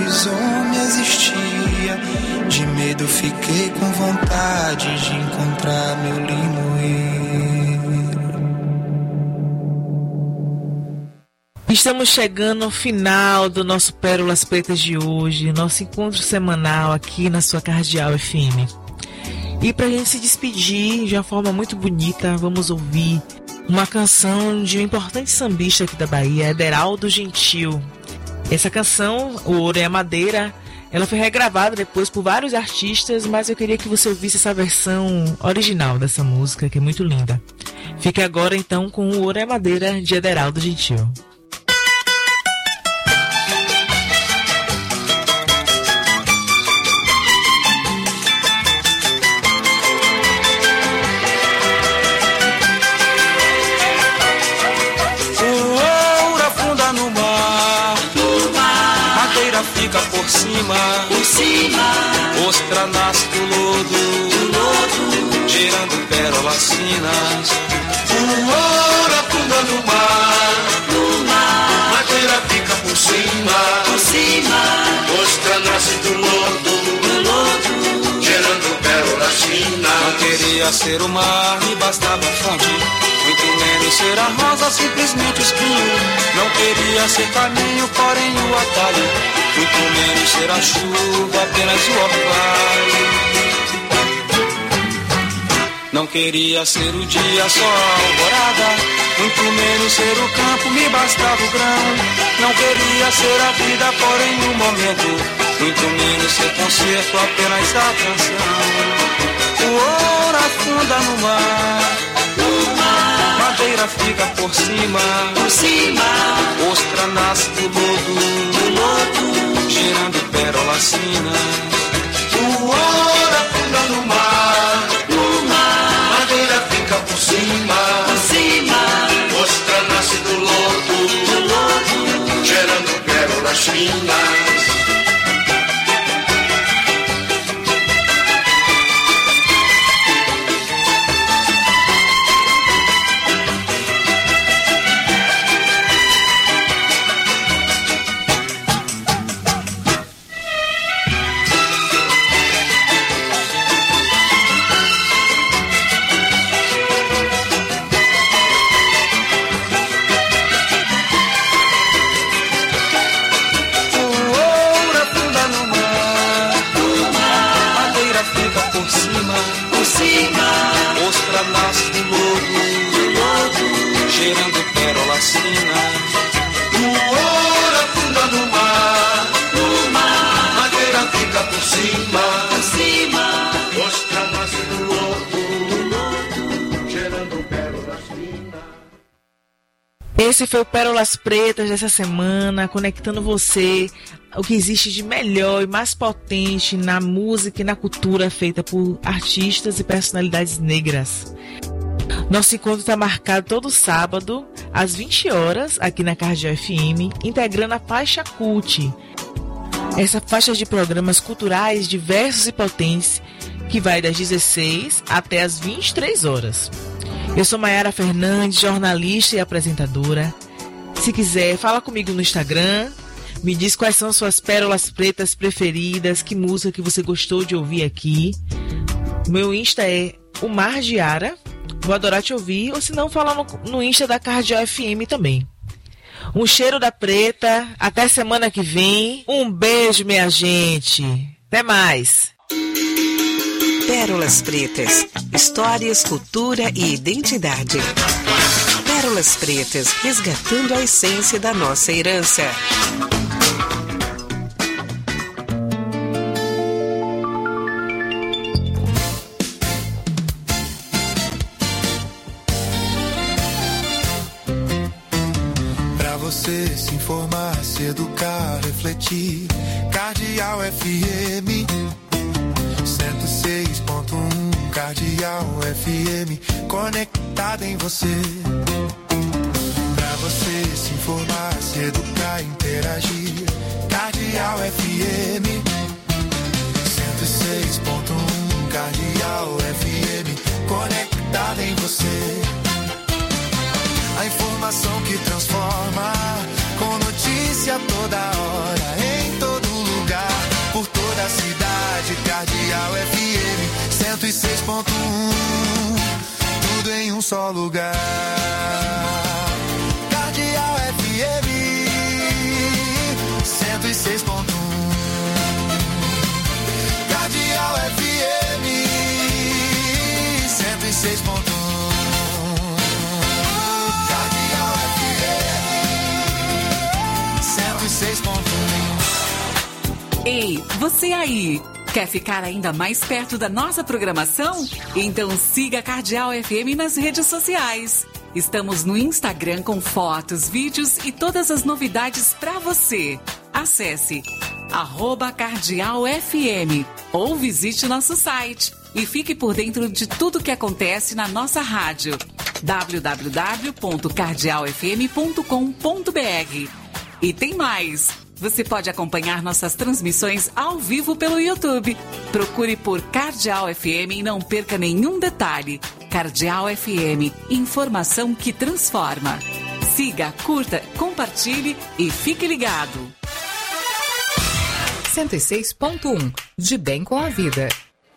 lobisomem existia. De medo fiquei com vontade de encontrar meu limoeiro. Estamos chegando ao final do nosso Pérolas Pretas de hoje, nosso encontro semanal aqui na sua Cardeal FM. E para a gente se despedir de uma forma muito bonita, vamos ouvir uma canção de um importante sambista aqui da Bahia, Ederaldo Gentil. Essa canção, O Ouro é a Madeira, ela foi regravada depois por vários artistas, mas eu queria que você ouvisse essa versão original dessa música, que é muito linda. Fique agora então com O Ouro é a Madeira, de Ederaldo Gentil. Por cima, ostra nasce do lodo, gerando pérolas finas. O ouro afunda no mar, madeira fica por cima, ostra nasce do lodo, gerando pérolas finas. Não queria ser o mar, me bastava a fonte, muito menos ser a rosa, simplesmente o espinho. Não queria ser caminho, porém o atalho, muito menos ser a chuva, apenas o orvalho. Não queria ser o dia, só a alvorada, muito menos ser o campo, me bastava o grão. Não queria ser a vida, porém o momento, muito menos ser concerto, apenas a canção. O ouro afunda no mar, madeira fica por cima, ostra nasce do lodo, gerando pérolas finas. O ouro afunda no mar, madeira fica por cima, ostra nasce do lodo, gerando pérolas finas. Ostra nasce do lodo, gerando pérolas finas. O ouro afunda no mar, madeira fica por cima, ostra nasce do lodo, gerando pérolas finas. Esse foi o Pérolas Pretas dessa semana, conectando você o que existe de melhor e mais potente na música e na cultura feita por artistas e personalidades negras. Nosso encontro está marcado todo sábado, às 20 horas, aqui na Cardeal FM, integrando a faixa Cult. Essa faixa de programas culturais diversos e potentes, que vai das 16 até as 23 horas. Eu sou Mayara Fernandes, jornalista e apresentadora. Se quiser, fala comigo no Instagram. Me diz quais são suas pérolas pretas preferidas, que música que você gostou de ouvir aqui. Meu Insta é o Mar Diara. Vou adorar te ouvir, ou se não, fala no Insta da Cardeal FM também. Um cheiro da preta, até semana que vem. Um beijo, minha gente. Até mais. Pérolas Pretas, histórias, cultura e identidade. Pérolas Pretas, resgatando a essência da nossa herança. Pra você se informar, se educar, refletir. Cardeal FM 106.1, Cardeal FM, conectada em você. Pra você se informar, se educar, interagir. Cardeal FM 106.1, Cardeal FM, conectada em você. A informação que transforma, com notícia toda hora, em todo lugar. só lugar. Cardeal FM 106.1. Cardeal FM 106.1. Cardeal FM 106.1. Ei, você aí! Quer ficar ainda mais perto da nossa programação? Então siga a Cardeal FM nas redes sociais. Estamos no Instagram com fotos, vídeos e todas as novidades para você. Acesse @CardealFM ou visite nosso site e fique por dentro de tudo que acontece na nossa rádio. www.cardealfm.com.br. E tem mais! Você pode acompanhar nossas transmissões ao vivo pelo YouTube. Procure por Cardeal FM e não perca nenhum detalhe. Cardeal FM, informação que transforma. Siga, curta, compartilhe e fique ligado. 106.1, de bem com a vida.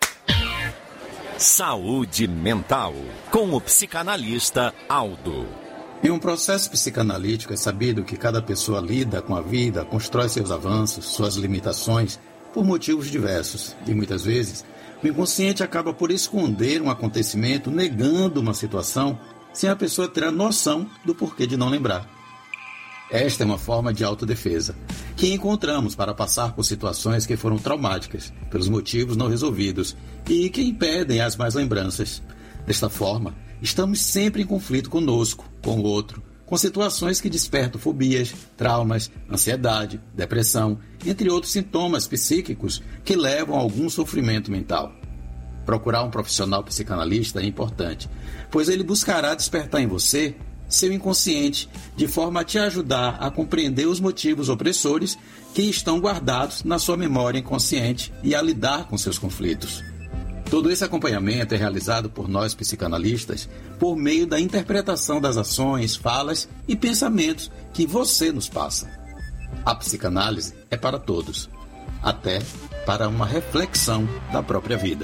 Saúde mental, com o psicanalista Aldo. Em um processo psicanalítico é sabido que cada pessoa lida com a vida, constrói seus avanços, suas limitações, por motivos diversos. E muitas vezes, o inconsciente acaba por esconder um acontecimento, negando uma situação, sem a pessoa ter a noção do porquê de não lembrar. Esta é uma forma de autodefesa, que encontramos para passar por situações que foram traumáticas, pelos motivos não resolvidos, e que impedem as más lembranças. Desta forma, estamos sempre em conflito conosco, com o outro, com situações que despertam fobias, traumas, ansiedade, depressão, entre outros sintomas psíquicos que levam a algum sofrimento mental. Procurar um profissional psicanalista é importante, pois ele buscará despertar em você seu inconsciente, de forma a te ajudar a compreender os motivos opressores que estão guardados na sua memória inconsciente e a lidar com seus conflitos. Todo esse acompanhamento é realizado por nós psicanalistas por meio da interpretação das ações, falas e pensamentos que você nos passa. A psicanálise é para todos, até para uma reflexão da própria vida.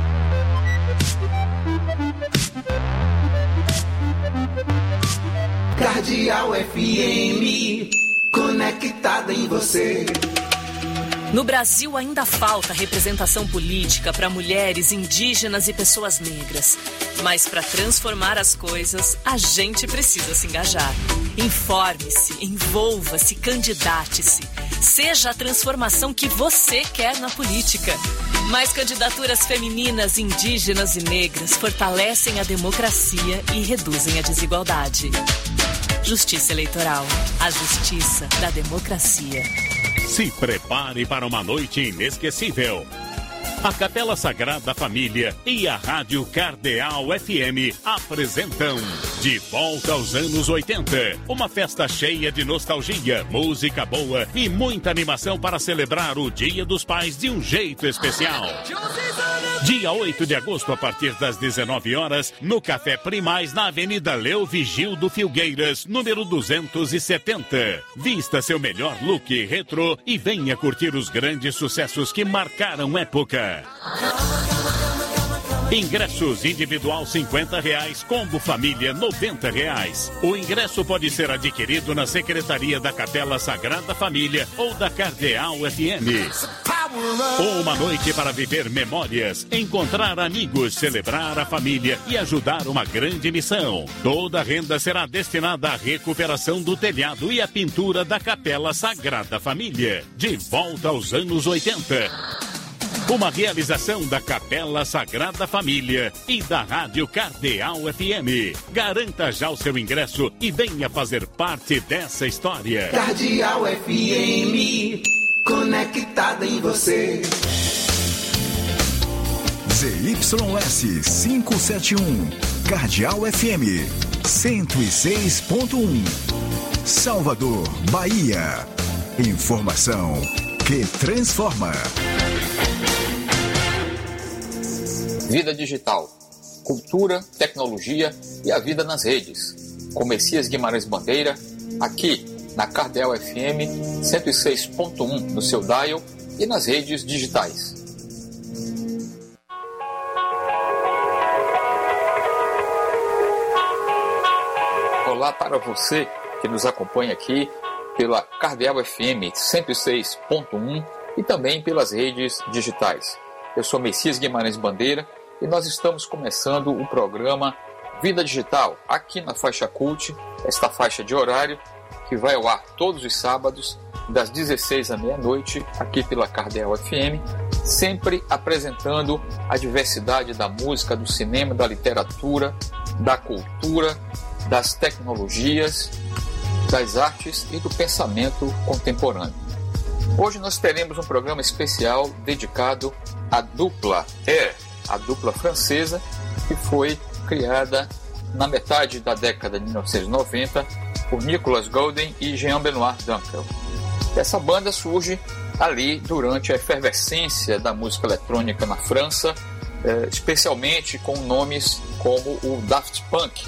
Cardeal FM, conectada em você. No Brasil ainda falta representação política para mulheres, indígenas e pessoas negras. Mas para transformar as coisas, a gente precisa se engajar. Informe-se, envolva-se, candidate-se. Seja a transformação que você quer na política. Mais candidaturas femininas, indígenas e negras fortalecem a democracia e reduzem a desigualdade. Justiça Eleitoral. A justiça da democracia. Se prepare para uma noite inesquecível. A Capela Sagrada Família e a Rádio Cardeal FM apresentam De Volta aos Anos 80. Uma festa cheia de nostalgia, música boa e muita animação para celebrar o Dia dos Pais de um jeito especial. Dia 8 de agosto, a partir das 19 horas, no Café Primaz, na Avenida Leo Vigildo Filgueiras, número 270. Vista seu melhor look retrô e venha curtir os grandes sucessos que marcaram época. Ingressos individual R$50, combo família R$90. O ingresso pode ser adquirido na Secretaria da Capela Sagrada Família ou da Cardeal FM. Uma noite para viver memórias, encontrar amigos, celebrar a família e ajudar uma grande missão. Toda a renda será destinada à recuperação do telhado e à pintura da Capela Sagrada Família. De volta aos anos 80. Uma realização da Capela Sagrada Família e da Rádio Cardeal FM. Garanta já o seu ingresso e venha fazer parte dessa história. Cardeal FM, conectada em você. ZYS 571, Cardeal FM 106.1, Salvador, Bahia. Informação que transforma. Vida digital, cultura, tecnologia e a vida nas redes. Com Messias Guimarães Bandeira, aqui na Cardeal FM 106.1 no seu dial e nas redes digitais. olá para você que nos acompanha aqui pela Cardeal FM 106.1 e também pelas redes digitais. Eu sou Messias Guimarães Bandeira e nós estamos começando o programa Vida Digital, aqui na Faixa Cult, esta faixa de horário que vai ao ar todos os sábados, das 16 à meia-noite, aqui pela Cardeal FM, sempre apresentando a diversidade da música, do cinema, da literatura, da cultura, das tecnologias, das artes e do pensamento contemporâneo. Hoje nós teremos um programa especial dedicado à dupla Air, a dupla francesa que foi criada na metade da década de 1990 por Nicolas Golden e Jean-Benoît Dunkel. Essa banda surge ali durante a efervescência da música eletrônica na França, especialmente com nomes como o Daft Punk,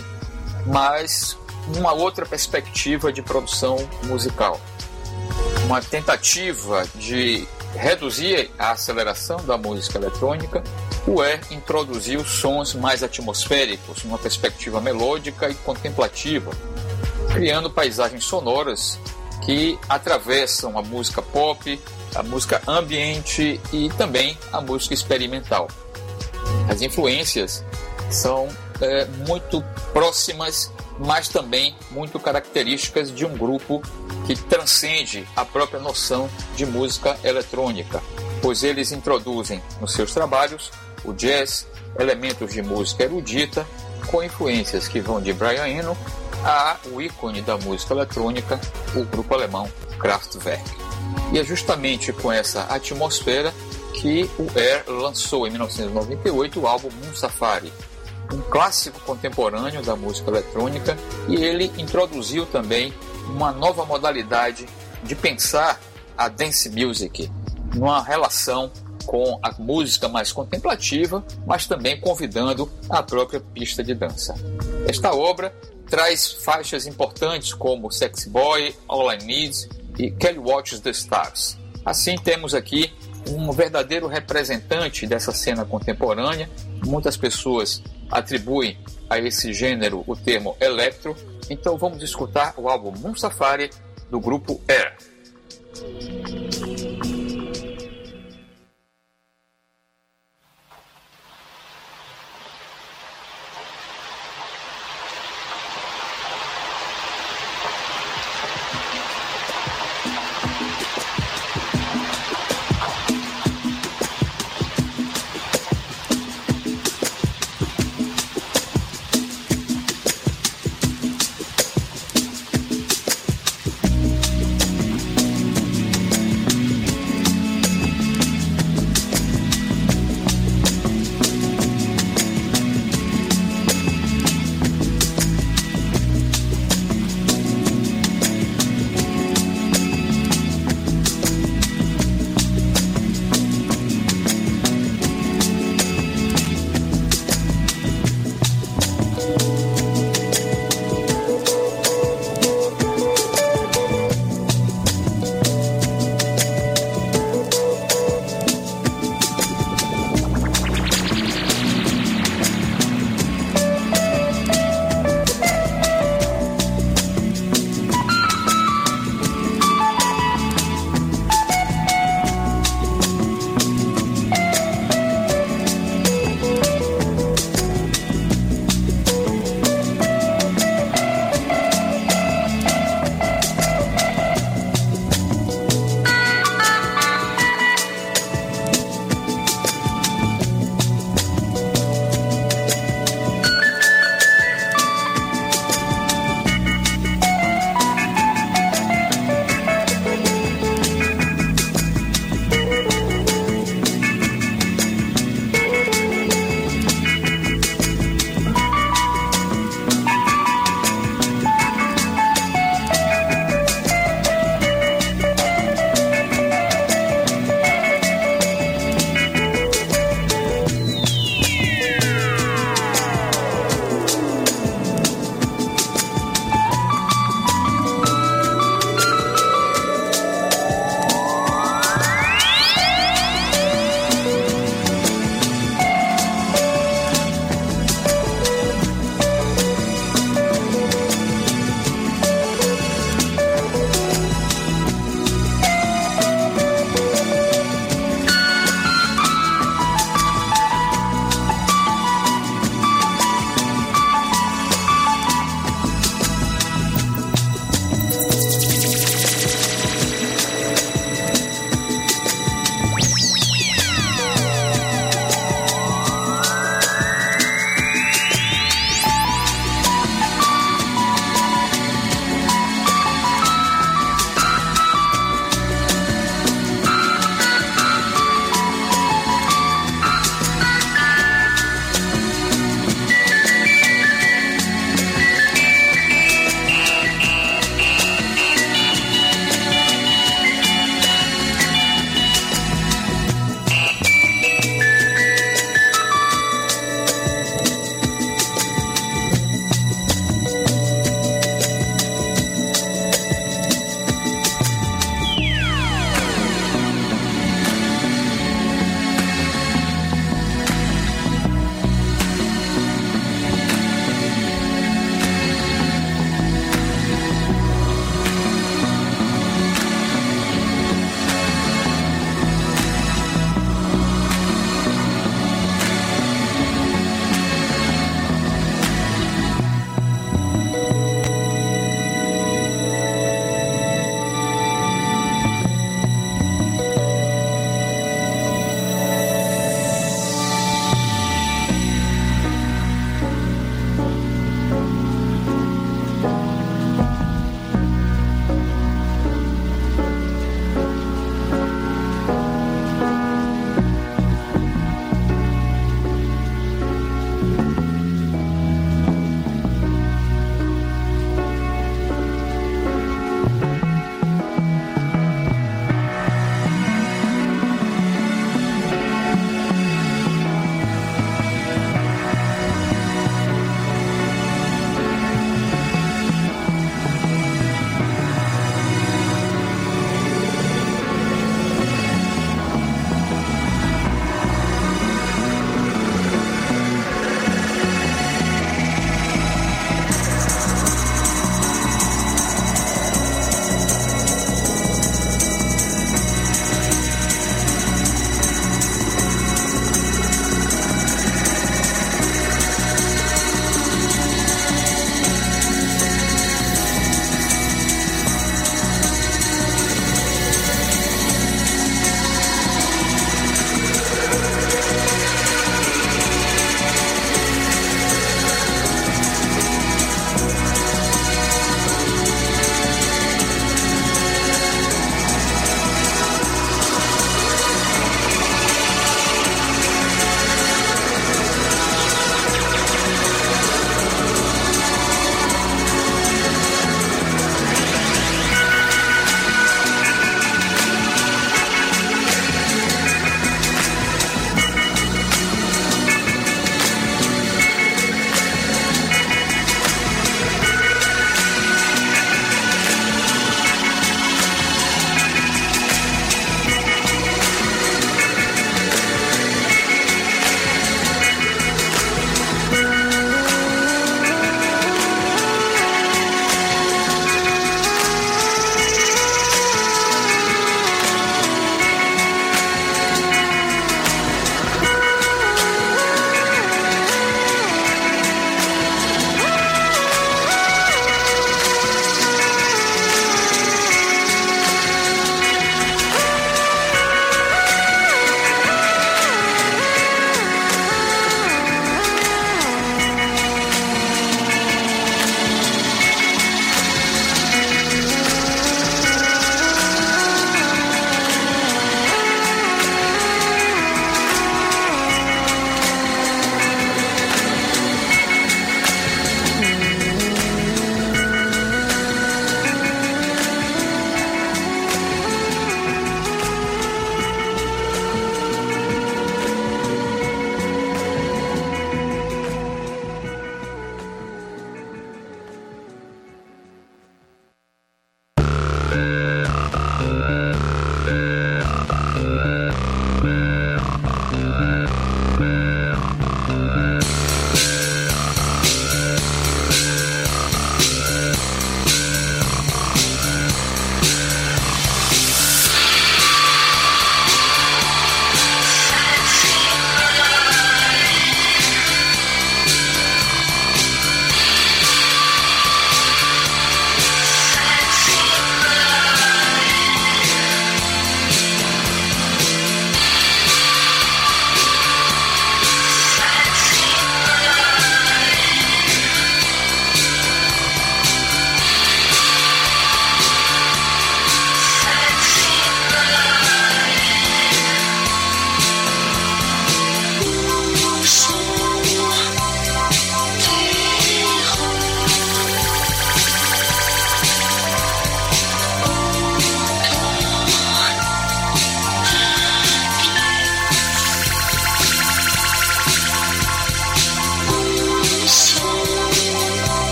mas uma outra perspectiva de produção musical. Uma tentativa de reduzir a aceleração da música eletrônica, o Air introduziu sons mais atmosféricos, numa perspectiva melódica e contemplativa, criando paisagens sonoras que atravessam a música pop, a música ambiente e também a música experimental. As influências são muito próximas, mas também muito características de um grupo que transcende a própria noção de música eletrônica, pois eles introduzem nos seus trabalhos o jazz, elementos de música erudita, com influências que vão de Brian Eno ao ícone da música eletrônica, o grupo alemão Kraftwerk. E é justamente com essa atmosfera que o Air lançou em 1998 o álbum Moon Safari, um clássico contemporâneo da música eletrônica, e ele introduziu também uma nova modalidade de pensar a dance music, numa relação com a música mais contemplativa, mas também convidando a própria pista de dança. Esta obra traz faixas importantes como Sexy Boy, All I Need e Kelly Watches the Stars. Assim, temos aqui um verdadeiro representante dessa cena contemporânea. Muitas pessoas atribuem a esse gênero o termo electro. Então vamos escutar o álbum Moon Safari do grupo Air.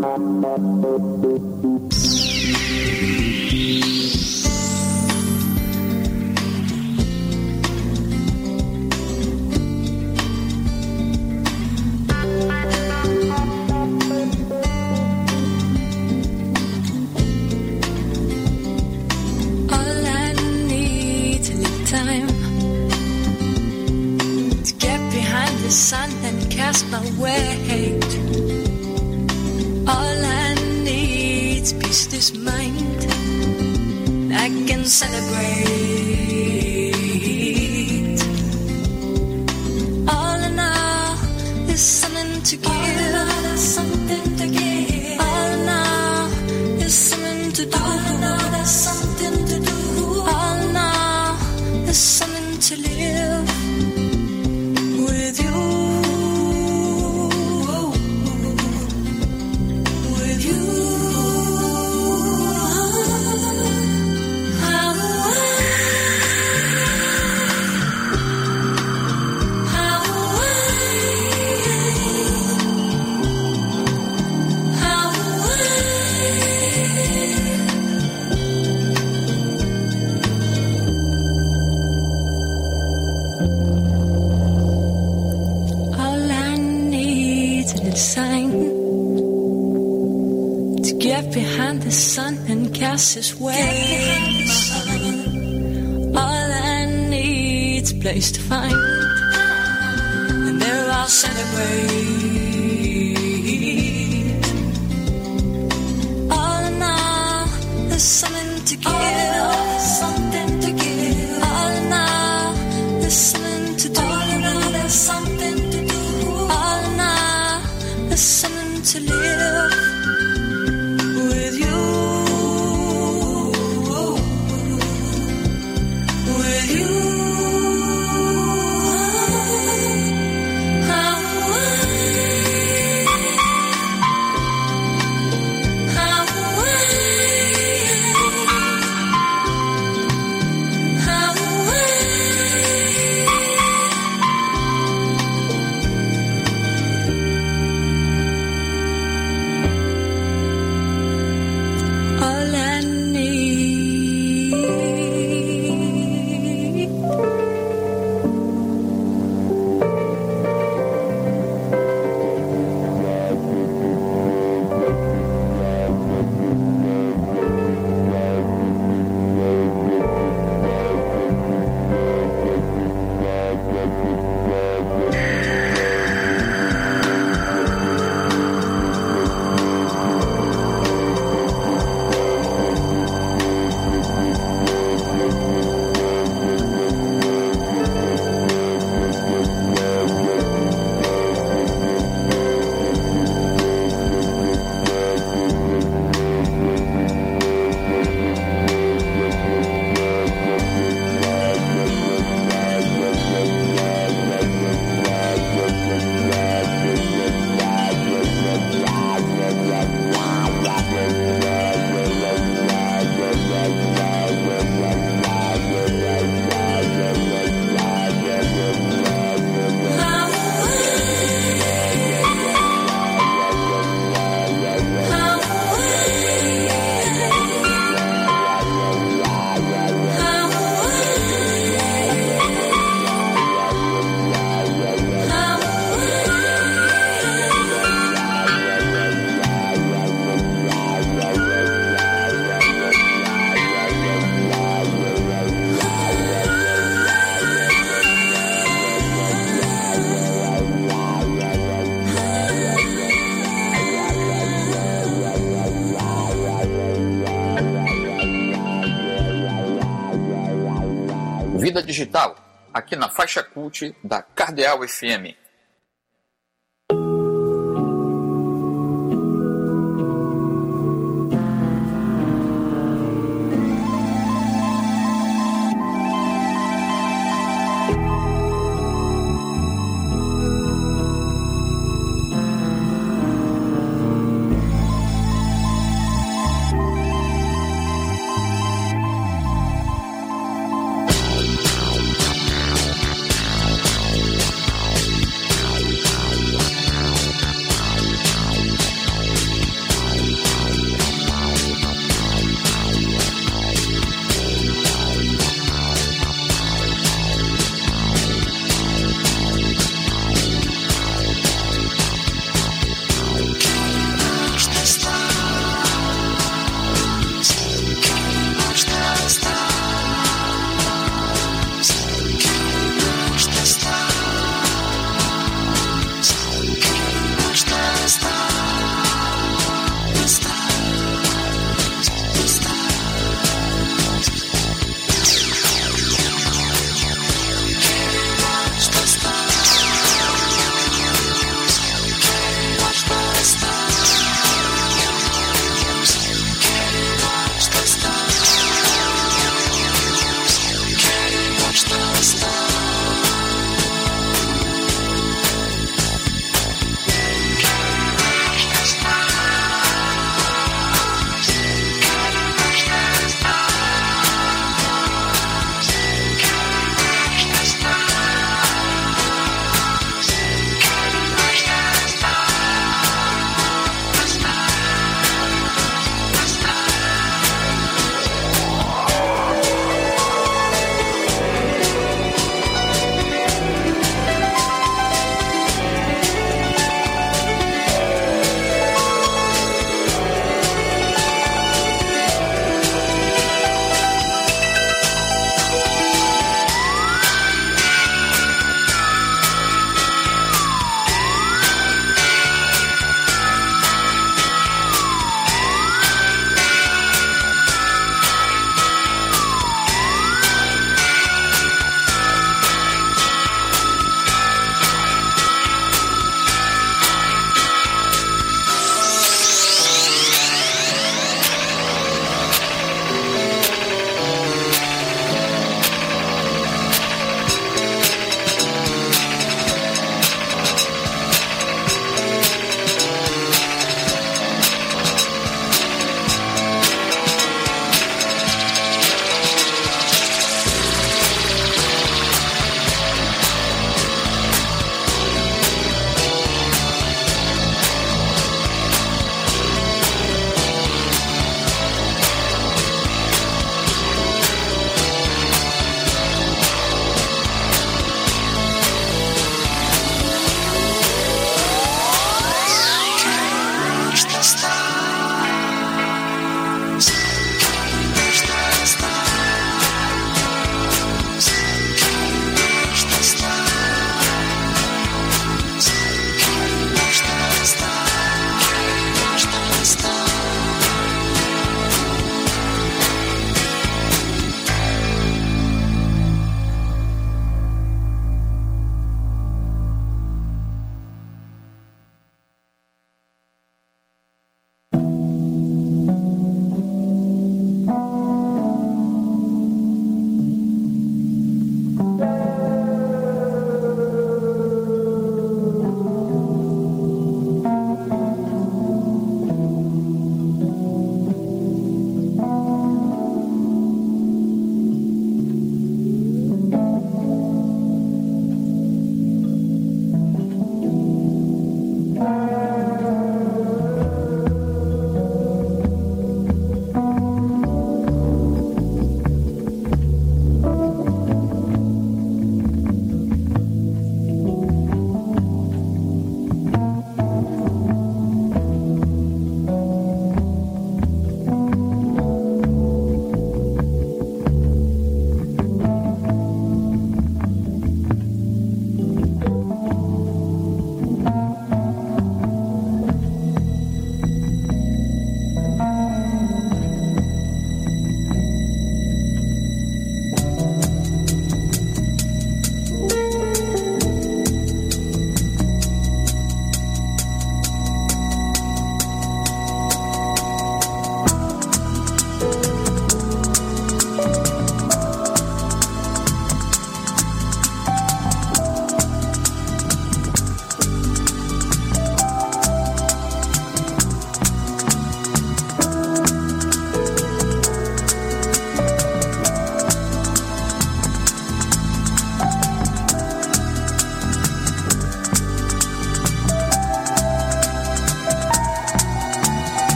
His ways. All I need's a place to find, and there I'll celebrate. All in all, there's something to give. Something to give. All in all, there's something to do. All in all, there's something to do. All in all, there's something to live with you. Vida Digital, aqui na faixa cult da Cardeal FM.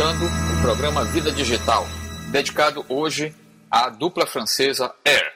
escutando o programa Vida Digital, dedicado hoje à dupla francesa Air.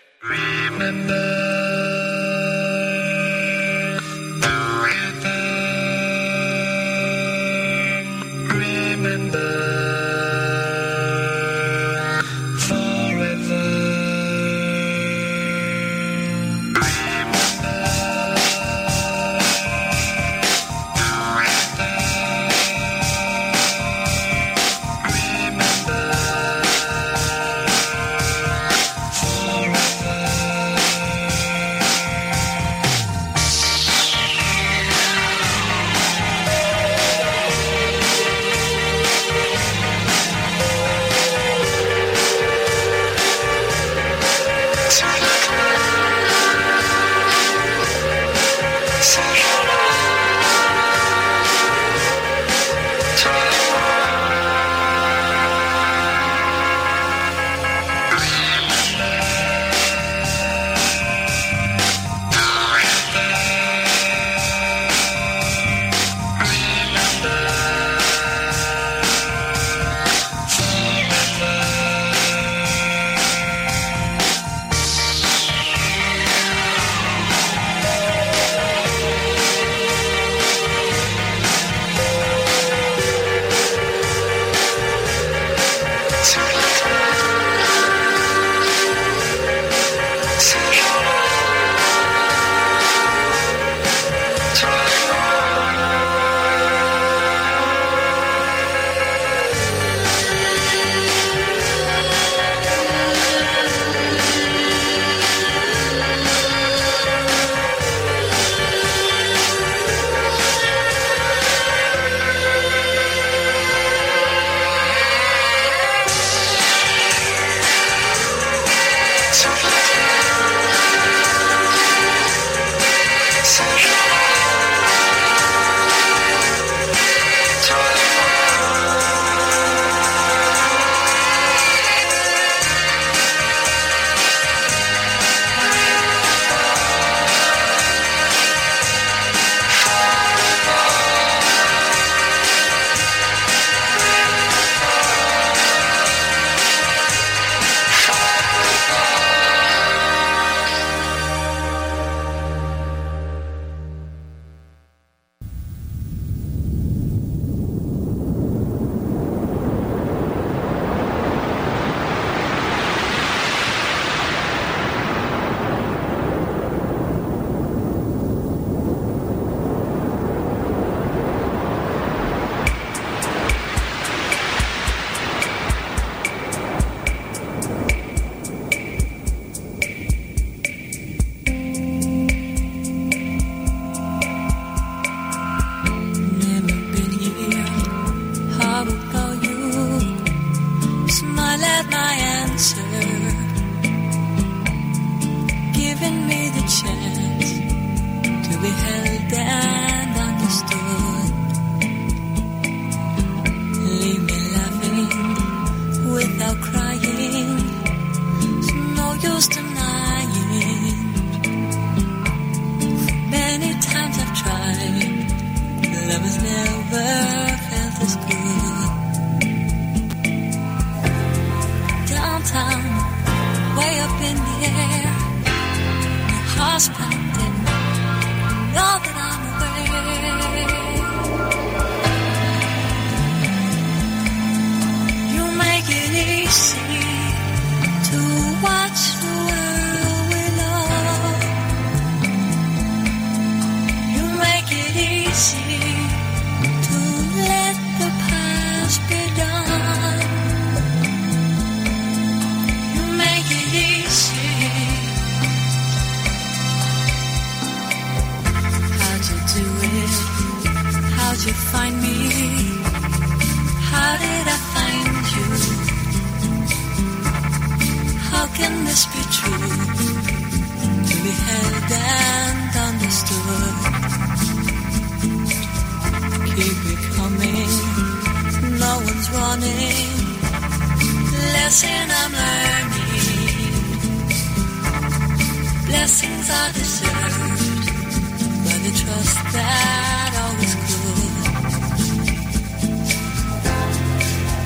Blessings are deserved by the trust that always could.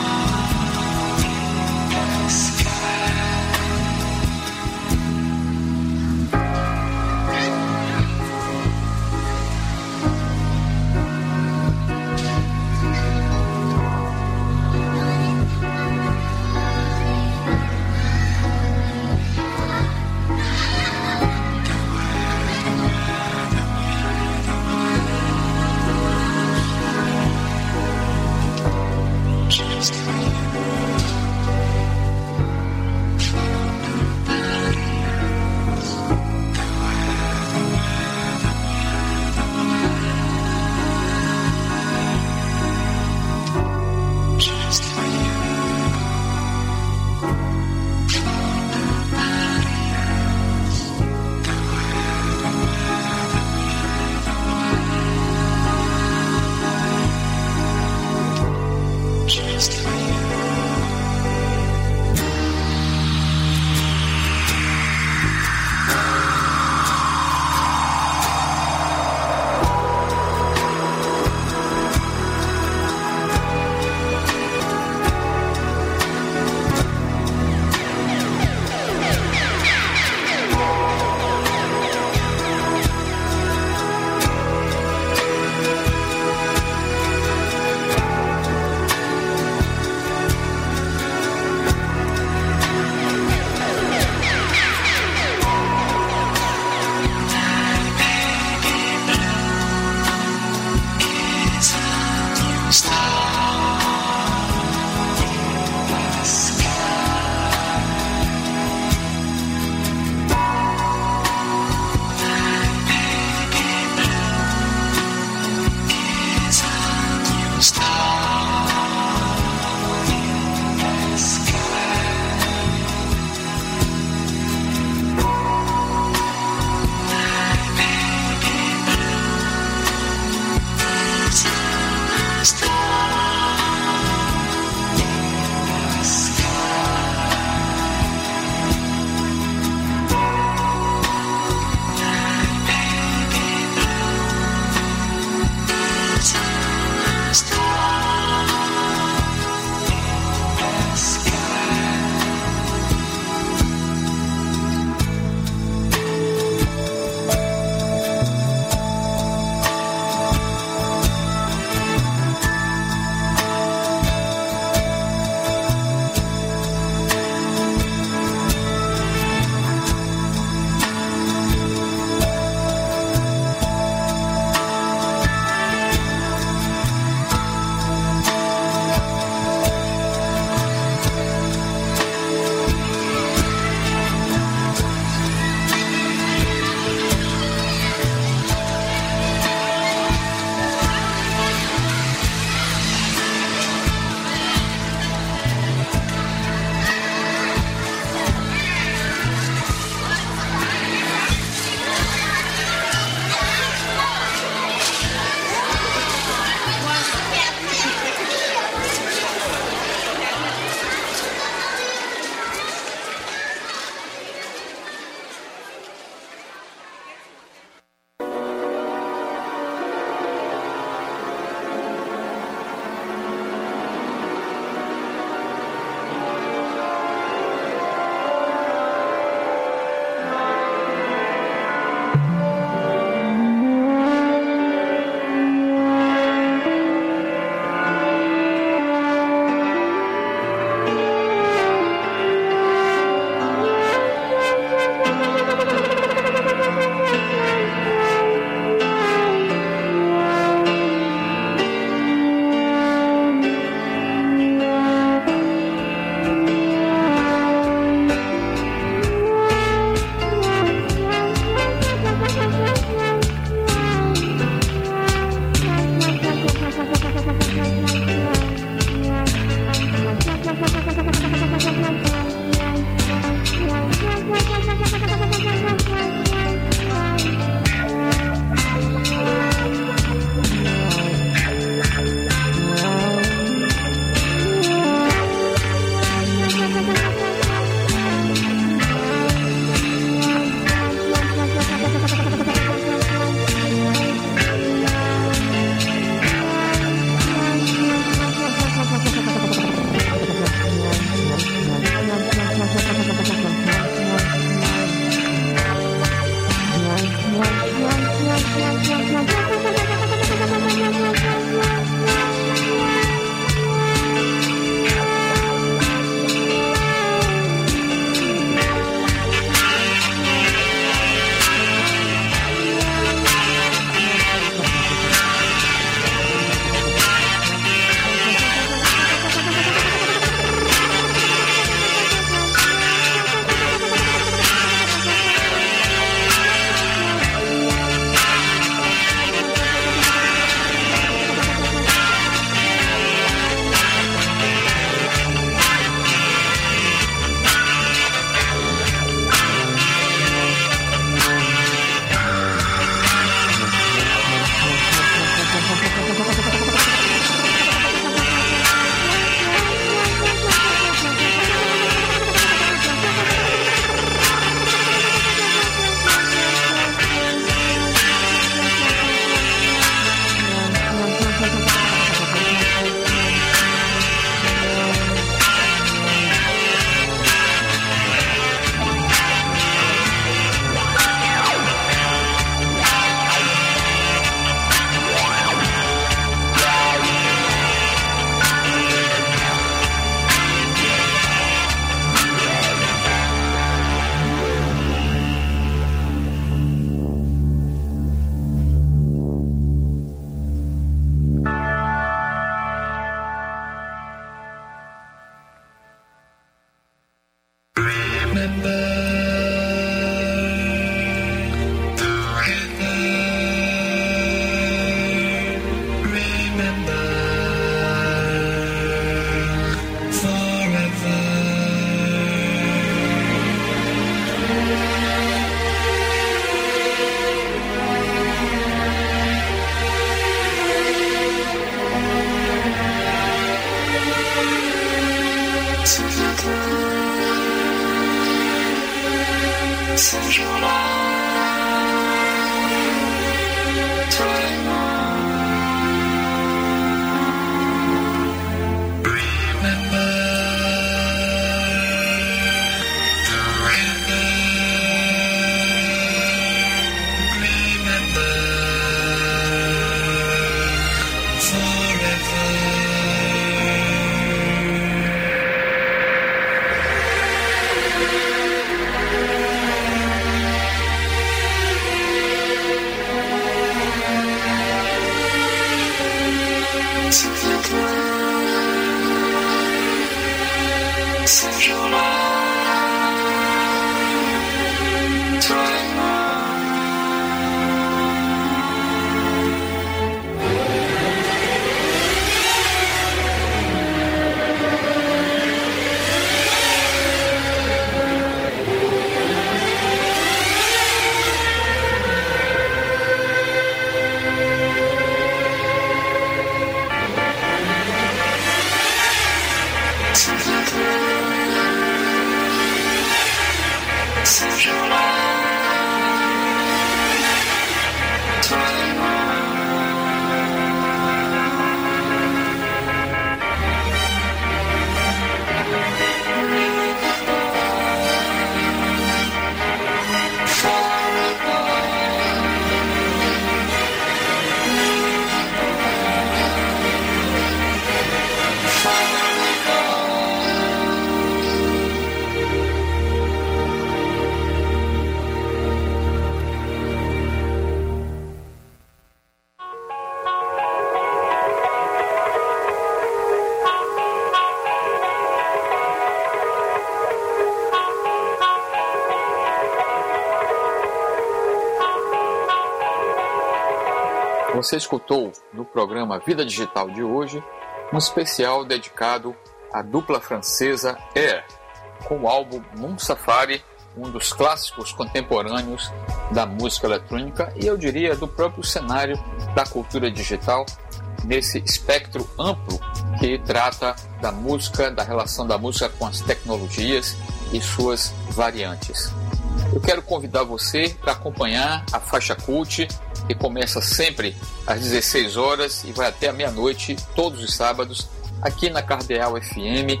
Você escutou no programa Vida Digital de hoje um especial dedicado à dupla francesa Air, com o álbum Moon Safari, um dos clássicos contemporâneos da música eletrônica e eu diria do próprio cenário da cultura digital, nesse espectro amplo que trata da música, da relação da música com as tecnologias e suas variantes. Eu quero convidar você para acompanhar a Faixa Cult, que começa sempre às 16 horas e vai até a meia-noite, todos os sábados, aqui na Cardeal FM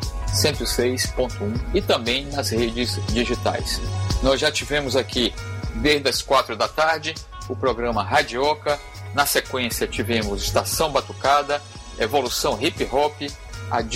106.1 e também nas redes digitais. Nós já tivemos aqui, desde as 4 da tarde, o programa Radioca. Na sequência tivemos Estação Batucada, Evolução Hip Hop, a